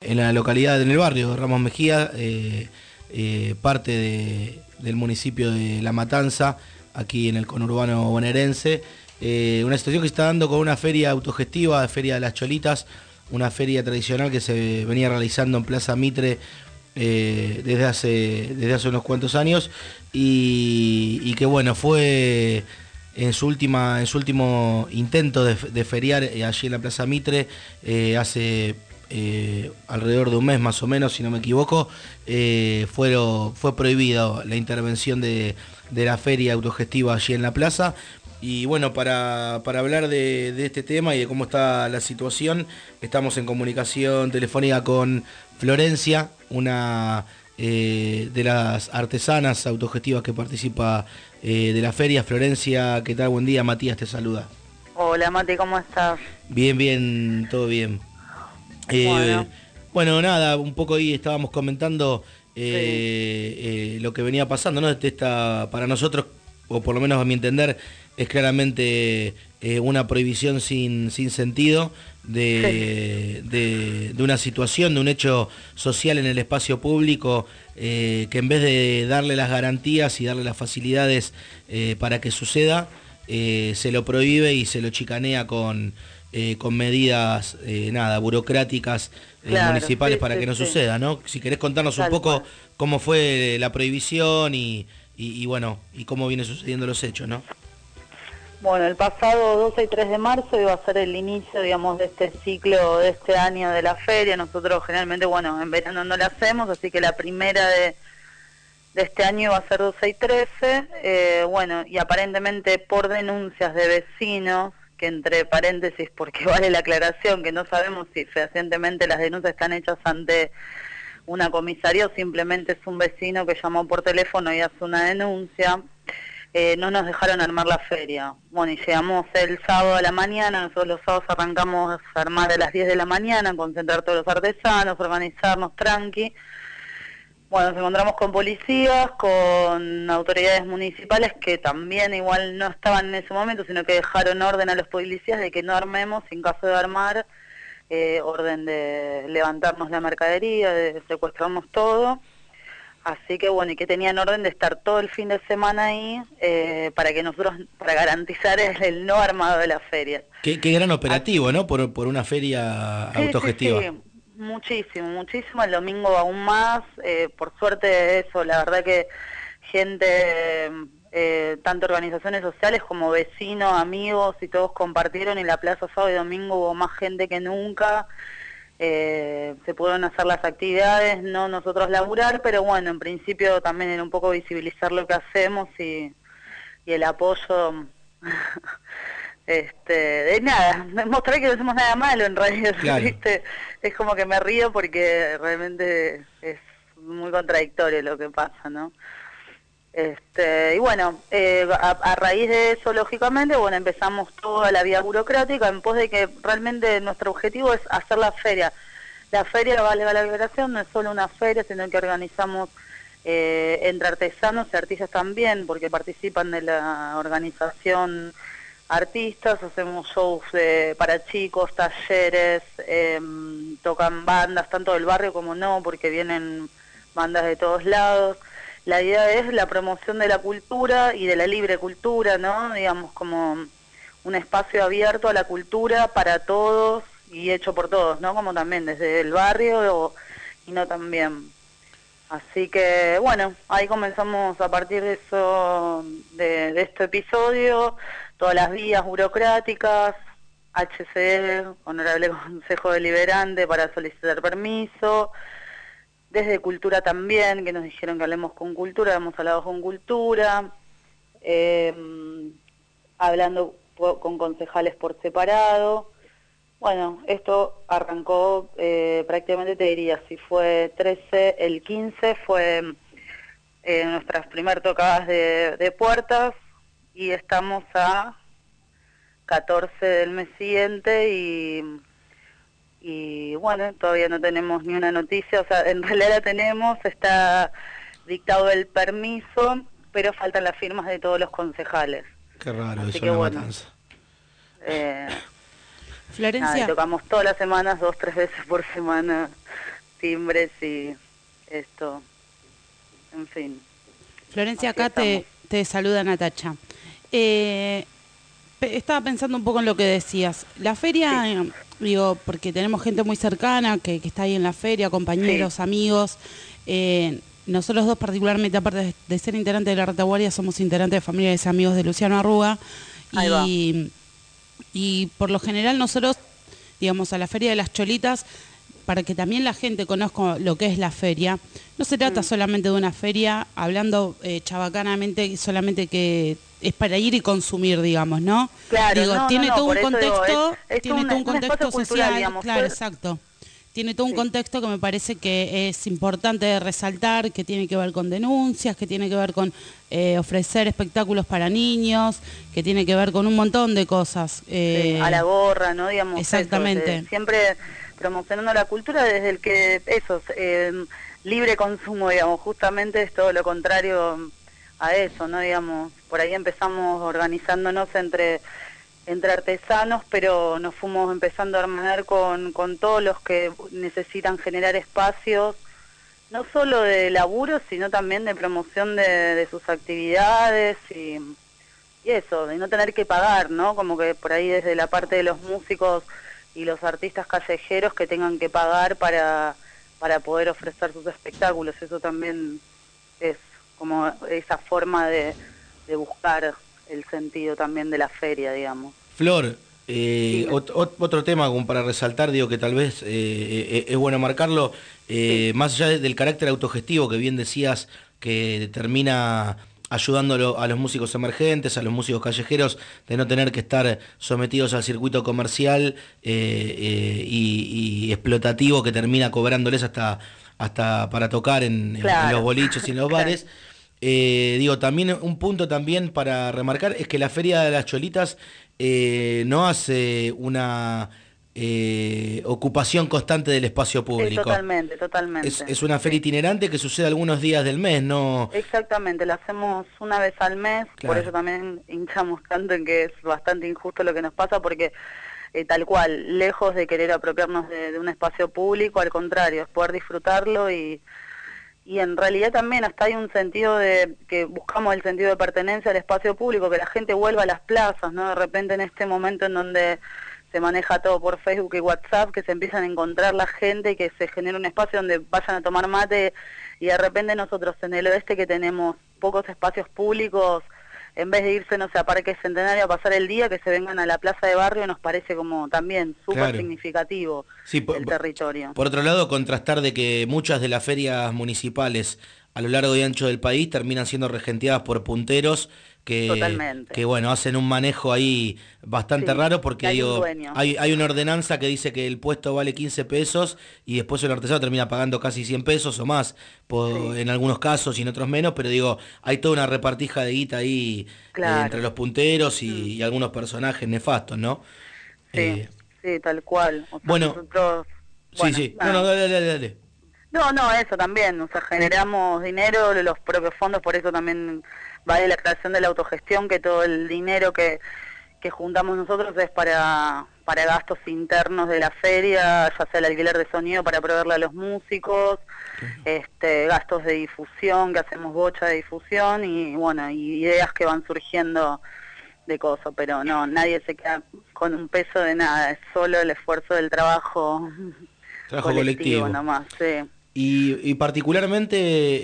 en la localidad, en el barrio de Ramos Mejía, parte del municipio de La Matanza, aquí en el conurbano bonaerense. Una situación que se está dando con una feria autogestiva, Feria de las Cholitas, una feria tradicional que se venía realizando en Plaza Mitre desde hace unos cuantos años y que bueno, fue en su último intento de feriar allí en la Plaza Mitre hace alrededor de un mes más o menos, si no me equivoco. Fue prohibida la intervención de la feria autogestiva allí en la plaza. Y bueno, para hablar de este tema y de cómo está la situación, estamos en comunicación telefónica con Florencia, una de las artesanas autogestivas que participa de la feria. Florencia, ¿qué tal? Buen día, Matías te saluda. Hola Mati, ¿cómo estás? Bien, todo bien. Bueno, nada, un poco ahí estábamos comentando lo que venía pasando, ¿no? Para nosotros, o por lo menos a mi entender, es claramente una prohibición sin sentido de una situación, de un hecho social en el espacio público, que en vez de darle las garantías y darle las facilidades para que suceda, se lo prohíbe y se lo chicanea con medidas burocráticas municipales para que no suceda, ¿no? Si querés contarnos un poco cómo fue la prohibición y bueno, y cómo vienen sucediendo los hechos, ¿no? Bueno, el pasado 12 y 3 de marzo iba a ser el inicio, digamos, de este ciclo, de este año de la feria. Nosotros generalmente, bueno, en verano no la hacemos, así que la primera de este año iba a ser 12 y 13. Bueno, y aparentemente por denuncias de vecinos, que entre paréntesis, porque vale la aclaración, que no sabemos si fehacientemente las denuncias están hechas ante una comisaría o simplemente es un vecino que llamó por teléfono y hace una denuncia. No nos dejaron armar la feria. Bueno, y llegamos el sábado a la mañana. Nosotros los sábados arrancamos a armar a las 10 de la mañana, concentrar todos los artesanos, organizarnos tranqui. Bueno, nos encontramos con policías, con autoridades municipales que también igual no estaban en ese momento, sino que dejaron orden a los policías de que no armemos, en caso de armar, orden de levantarnos la mercadería, de secuestrarnos todo. Así que bueno, y que tenían orden de estar todo el fin de semana ahí para garantizar el no armado de la feria. Qué gran operativo, ¿no? Por una feria autogestiva. Sí, muchísimo, el domingo aún más, por suerte eso, la verdad que gente, tanto organizaciones sociales como vecinos, amigos y todos compartieron, y la plaza sábado y domingo hubo más gente que nunca. Se pudieron hacer las actividades, no nosotros laburar, pero bueno, en principio también era un poco visibilizar lo que hacemos y el apoyo de nada, mostrar que no hacemos nada malo en realidad, claro. ¿Viste? Es como que me río porque realmente es muy contradictorio lo que pasa, ¿no? Y bueno, a raíz de eso, lógicamente, bueno, empezamos toda la vía burocrática en pos de que realmente nuestro objetivo es hacer la feria. La feria, vale la aclaración, no es solo una feria, sino que organizamos entre artesanos y artistas también, porque participan de la organización artistas, hacemos shows para chicos, talleres, tocan bandas, tanto del barrio como no, porque vienen bandas de todos lados. La idea es la promoción de la cultura y de la libre cultura, ¿no? Digamos, como un espacio abierto a la cultura para todos y hecho por todos, ¿no? Como también desde el barrio y no también. Así que, bueno, ahí comenzamos a partir de eso, de este episodio, todas las vías burocráticas, HCD, Honorable Consejo Deliberante, para solicitar permiso. Desde Cultura también, que nos dijeron que hablemos con Cultura, hemos hablado con Cultura, hablando con concejales por separado. Bueno, esto arrancó prácticamente, te diría, si fue 13, el 15 fue nuestras primeras tocadas de puertas, y estamos a 14 del mes siguiente y bueno, todavía no tenemos ni una noticia, o sea, en realidad la tenemos, está dictado el permiso, pero faltan las firmas de todos los concejales. Qué raro. Así eso, que La bueno, Matanza. Florencia. Tocamos todas las semanas, 2-3 veces por semana, timbres y esto, en fin. Florencia, Así acá estamos. te saluda Natacha. Estaba pensando un poco en lo que decías. La feria, Sí. digo, porque tenemos gente muy cercana que está ahí en la feria, compañeros, Sí. amigos. Nosotros dos particularmente, aparte de ser integrantes de la Retaguardia, somos integrantes de familiares y amigos de Luciano Arruga. Ahí va. Y por lo general nosotros, digamos, a la Feria de las Cholitas, para que también la gente conozca lo que es la feria, no se trata solamente de una feria, hablando chabacanamente, solamente que es para ir y consumir, digamos, ¿no? Claro, Digo, tiene todo un por eso digo, contexto, es tiene un todo un espacio contexto cultural, social, digamos. claro, exacto. Tiene todo un Sí. contexto que me parece que es importante resaltar, que tiene que ver con denuncias, que tiene que ver con ofrecer espectáculos para niños, que tiene que ver con un montón de cosas. Sí, a la gorra, ¿no? Digamos, Exactamente. eso, siempre promocionando la cultura desde el que, eso, libre consumo, digamos, justamente es todo lo contrario a eso, ¿no? Digamos, por ahí empezamos organizándonos entre artesanos, pero nos fuimos empezando a hermanar con todos los que necesitan generar espacios, no solo de laburo, sino también de promoción de sus actividades y eso, de no tener que pagar, ¿no? Como que por ahí desde la parte de los músicos y los artistas callejeros que tengan que pagar para poder ofrecer sus espectáculos. Eso también es como esa forma de buscar el sentido también de la feria, digamos. Flor, Dime. otro tema como para resaltar, digo que tal vez es bueno marcarlo, Sí. más allá del carácter autogestivo que bien decías que termina ayudando a los músicos emergentes, a los músicos callejeros, de no tener que estar sometidos al circuito comercial y explotativo que termina cobrándoles hasta para tocar en los Claro, boliches y en los claro. bares. Digo, también un punto también para remarcar es que la Feria de las Cholitas no hace una ocupación constante del espacio público. Totalmente, totalmente. Es una feria Sí. itinerante que sucede algunos días del mes, ¿no? Exactamente, la hacemos una vez al mes, por Claro. eso también hinchamos tanto en que es bastante injusto lo que nos pasa, porque tal cual, lejos de querer apropiarnos de un espacio público, al contrario, es poder disfrutarlo y en realidad también hasta hay un sentido de que buscamos el sentido de pertenencia al espacio público, que la gente vuelva a las plazas, ¿no? De repente en este momento en donde se maneja todo por Facebook y WhatsApp, que se empiezan a encontrar la gente y que se genera un espacio donde vayan a tomar mate y de repente nosotros en el oeste que tenemos pocos espacios públicos, en vez de irse, no sé, a Parque Centenario a pasar el día, que se vengan a la plaza de barrio, nos parece como también súper Claro. significativo Sí, el territorio. por otro lado, contrastar de que muchas de las ferias municipales a lo largo y ancho del país terminan siendo regenteadas por punteros Totalmente. que bueno, hacen un manejo ahí bastante Sí, raro porque que hay un digo, dueño. hay una ordenanza que dice que el puesto vale 15 pesos y después el artesano termina pagando casi 100 pesos o más Sí. en algunos casos y en otros menos, pero digo, hay toda una repartija de guita ahí Claro. entre los punteros Mm. y algunos personajes nefastos, ¿no? Sí, sí, tal cual. O sea, Bueno, nosotros, sí, bueno, sí. nada. No, dale, dale, dale. No, eso también, o sea, generamos dinero, los propios fondos, por eso también va de la creación de la autogestión, que todo el dinero que juntamos nosotros es para gastos internos de la feria, ya sea el alquiler de sonido para proveerle a los músicos, gastos de difusión, que hacemos bocha de difusión y bueno, y ideas que van surgiendo de cosas, pero no, nadie se queda con un peso de nada, es solo el esfuerzo del trabajo Colectivo. nomás, sí. Y particularmente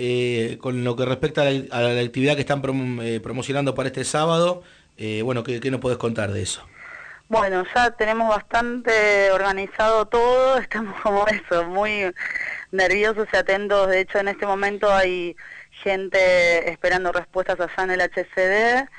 con lo que respecta a la actividad que están promocionando para este sábado, bueno, ¿qué nos podés contar de eso? Bueno, ya tenemos bastante organizado todo, estamos como eso, muy nerviosos y atentos. De hecho, en este momento hay gente esperando respuestas allá en el HCD.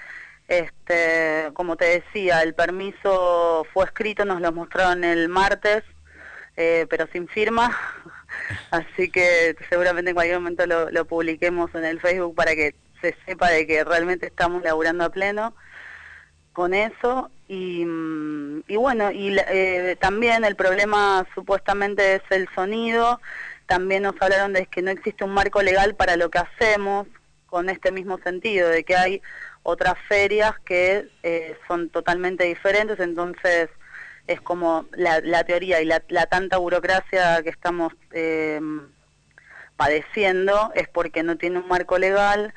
Como te decía, el permiso fue escrito, nos lo mostraron el martes, pero sin firma, así que seguramente en cualquier momento lo publiquemos en el Facebook para que se sepa de que realmente estamos laburando a pleno con eso. Y bueno, también el problema supuestamente es el sonido. También nos hablaron de que no existe un marco legal para lo que hacemos, con este mismo sentido, de que hay otras ferias que son totalmente diferentes, entonces es como la teoría y la tanta burocracia que estamos padeciendo es porque no tiene un marco legal,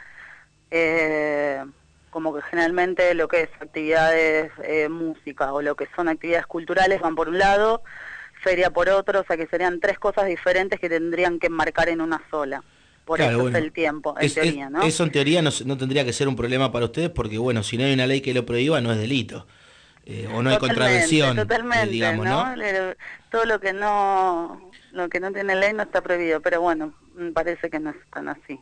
como que generalmente lo que es actividades música o lo que son actividades culturales van por un lado, feria por otro, o sea que serían 3 cosas diferentes que tendrían que enmarcar en una sola. Por claro, eso bueno, es el tiempo, en teoría, ¿no? Eso en teoría no tendría que ser un problema para ustedes porque, bueno, si no hay una ley que lo prohíba, no es delito. O no hay contravención, digamos, ¿no? Todo lo que no tiene ley no está prohibido, pero bueno, parece que no es tan así.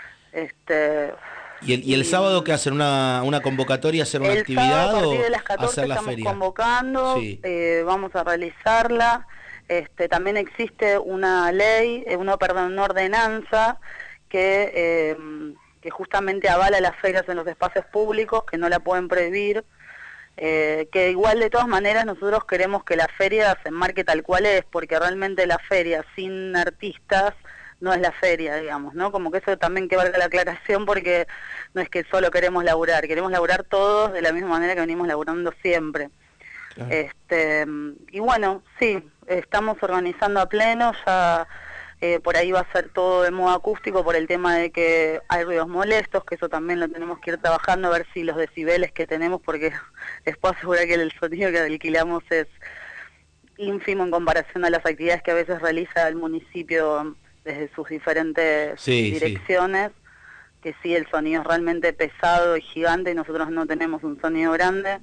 ¿Y el sábado qué hacen? ¿Una convocatoria, hacer una actividad sábado, a partir o de las 14 hacer la estamos feria? Convocando, sí. Vamos a realizarla. También existe una ley, una ordenanza que justamente avala las ferias en los espacios públicos, que no la pueden prohibir, que igual de todas maneras nosotros queremos que la feria se enmarque tal cual es, porque realmente la feria sin artistas no es la feria, digamos, ¿no? Como que eso también que valga la aclaración, porque no es que solo queremos laburar todos de la misma manera que venimos laburando siempre. Claro. Y bueno, sí, estamos organizando a pleno, ya por ahí va a ser todo de modo acústico por el tema de que hay ruidos molestos, que eso también lo tenemos que ir trabajando, a ver si los decibeles que tenemos, porque les puedo asegurar que el sonido que alquilamos es ínfimo en comparación a las actividades que a veces realiza el municipio desde sus diferentes direcciones, que sí, el sonido es realmente pesado y gigante y nosotros no tenemos un sonido grande.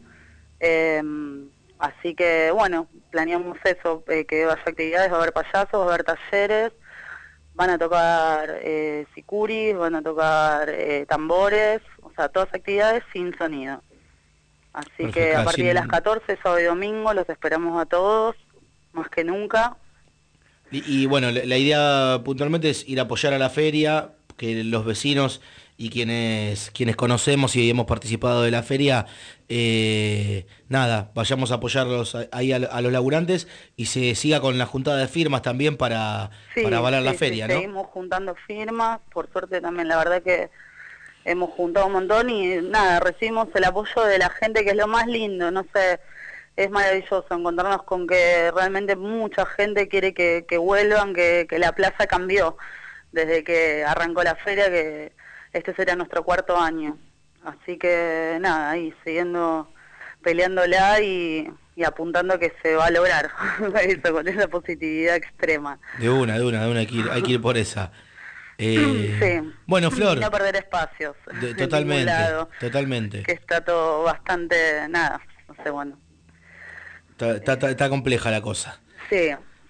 Así que, bueno, planeamos eso, que vaya actividades, va a haber payasos, va a haber talleres, van a tocar sicuris, van a tocar tambores, o sea, todas actividades sin sonido. Así perfecto, que a partir de las 14, sábado y domingo, los esperamos a todos, más que nunca. Y bueno, la idea puntualmente es ir a apoyar a la feria, que los vecinos y quienes conocemos y hemos participado de la feria, vayamos a apoyarlos ahí a los laburantes y se siga con la juntada de firmas también para avalar la feria, ¿no? Seguimos juntando firmas, por suerte también, la verdad que hemos juntado un montón y recibimos el apoyo de la gente, que es lo más lindo, no sé. Es maravilloso encontrarnos con que realmente mucha gente quiere que vuelvan, que la plaza cambió desde que arrancó la feria, que este será nuestro 4º año. Así que ahí siguiendo peleándola y apuntando que se va a lograr eso, con esa positividad extrema. De una, hay que ir por esa. Sí. Bueno, Flor. Y no perder espacios. Totalmente. Que está todo bastante, no sé, bueno. Está compleja la cosa. Sí.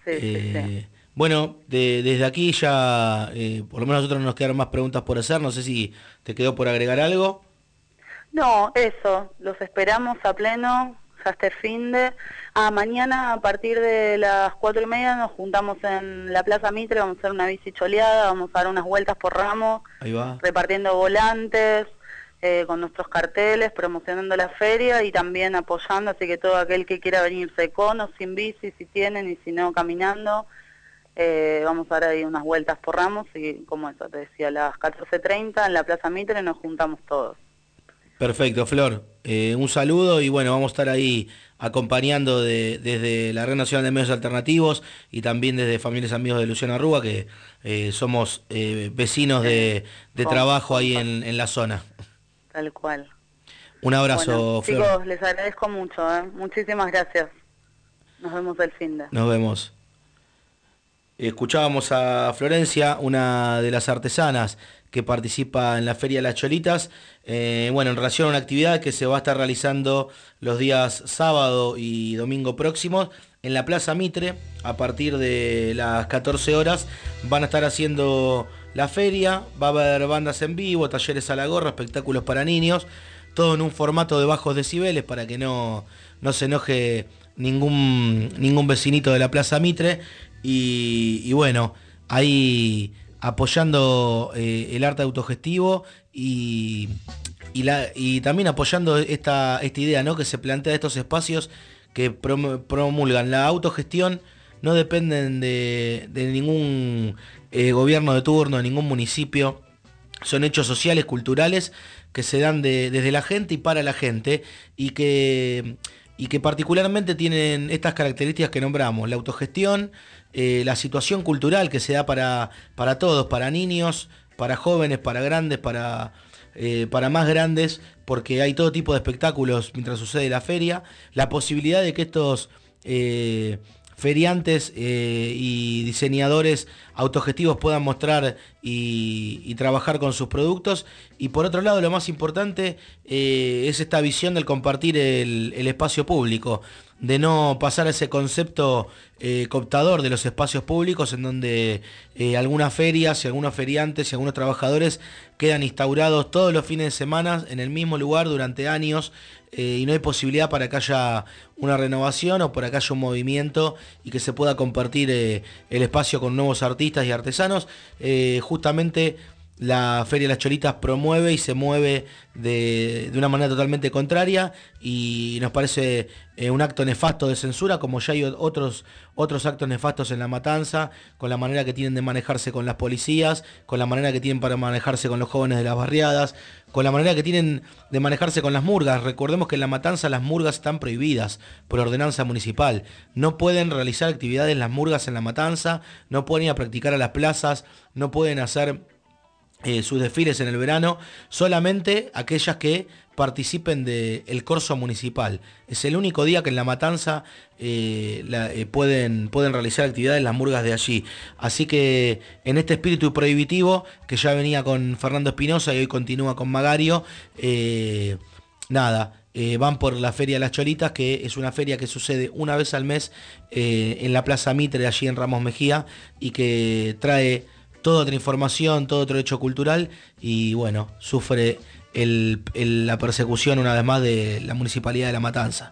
Bueno, desde aquí ya, por lo menos a nosotros nos quedaron más preguntas por hacer, no sé si te quedó por agregar algo. No, eso, los esperamos a pleno, ya este finde. Mañana a partir de las 4:30 nos juntamos en la Plaza Mitre, vamos a hacer una bici choleada, vamos a dar unas vueltas por Ramos, ahí va, repartiendo volantes, con nuestros carteles, promocionando la feria y también apoyando, así que todo aquel que quiera venirse con o sin bici, si tienen, y si no, caminando, vamos a dar ahí unas vueltas por Ramos y, como eso te decía, a las 14:30 en la Plaza Mitre nos juntamos todos. Perfecto, Flor. Un saludo y bueno, vamos a estar ahí acompañando desde la Red Nacional de Medios Alternativos y también desde Familias Amigos de Luciana Rúa, que somos vecinos de trabajo ahí en la zona. Tal cual. Un abrazo, bueno, Flor. Chicos, les agradezco mucho, muchísimas gracias. Nos vemos el finde. Nos vemos. Escuchábamos a Florencia, una de las artesanas que participa en la Feria de las Cholitas, en relación a una actividad que se va a estar realizando los días sábado y domingo próximos en la Plaza Mitre. A partir de las 14 horas van a estar haciendo la feria, va a haber bandas en vivo, talleres a la gorra, espectáculos para niños, todo en un formato de bajos decibeles para que no se enoje ningún vecinito de la Plaza Mitre. Y bueno, ahí apoyando el arte autogestivo y también apoyando esta idea, ¿no?, que se plantea de estos espacios que promulgan la autogestión, no dependen de ningún gobierno de turno, de ningún municipio. Son hechos sociales, culturales, que se dan desde la gente y para la gente, y que y que particularmente tienen estas características que nombramos: la autogestión, la situación cultural que se da para todos, para niños, para jóvenes, para grandes, para más grandes, porque hay todo tipo de espectáculos mientras sucede la feria, la posibilidad de que estos feriantes y diseñadores autogestivos puedan mostrar y trabajar con sus productos, y por otro lado lo más importante es esta visión del compartir el espacio público, de no pasar a ese concepto cooptador de los espacios públicos, en donde algunas ferias y algunos feriantes y algunos trabajadores quedan instaurados todos los fines de semana en el mismo lugar durante años, y no hay posibilidad para que haya una renovación o para que haya un movimiento y que se pueda compartir el espacio con nuevos artistas y artesanos. Justamente la Feria de las Cholitas promueve y se mueve de una manera totalmente contraria, y nos parece un acto nefasto de censura, como ya hay otros actos nefastos en La Matanza, con la manera que tienen de manejarse con las policías, con la manera que tienen para manejarse con los jóvenes de las barriadas, con la manera que tienen de manejarse con las murgas. Recordemos que en La Matanza las murgas están prohibidas por ordenanza municipal. No pueden realizar actividades las murgas en La Matanza, no pueden ir a practicar a las plazas, no pueden hacer sus desfiles en el verano, solamente aquellas que participen del corso municipal. Es el único día que en La Matanza pueden realizar actividades las murgas de allí. Así que en este espíritu prohibitivo, que ya venía con Fernando Espinosa y hoy continúa con Magario, van por la Feria de las Cholitas, que es una feria que sucede una vez al mes en la Plaza Mitre, allí en Ramos Mejía, y que trae toda otra información, todo otro hecho cultural, y bueno, sufre la persecución una vez más de la Municipalidad de La Matanza.